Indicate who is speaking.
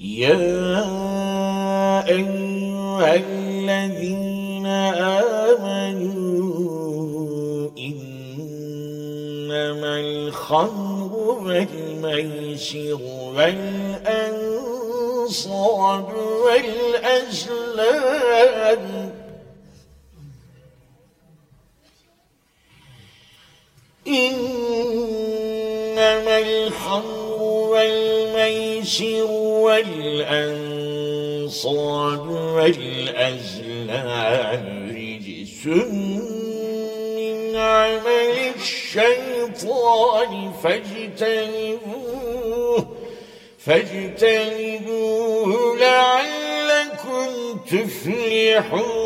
Speaker 1: يا أيها الذين آمنوا إنما الخمر والميسر والأنصاب والأزلام إنما الخمر والميسر والأنصاب والأزلام رجس من عمل الشيطان فاجتنبوه لعلكم تفلحون.